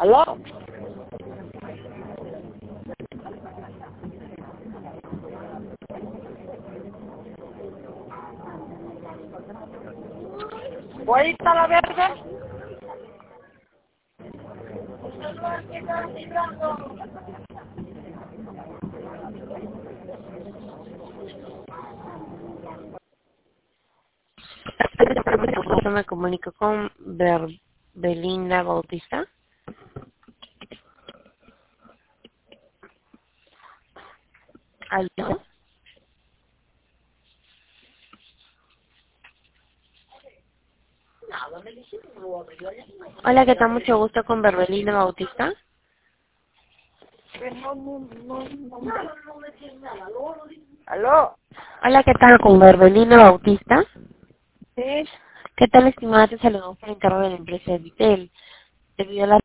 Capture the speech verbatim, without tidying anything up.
¿Aló? ¿Puede ir a la verga? Yo me comunico con Ber Belinda Bautista. ¿Aló? Hola, ¿qué tal? Mucho gusto con Belinda Bautista. ¿Aló? Hola, ¿qué tal? Con Belinda Bautista. Sí. ¿Qué tal, estimada? Te saludo por encargo de la empresa Vitel. Debido a la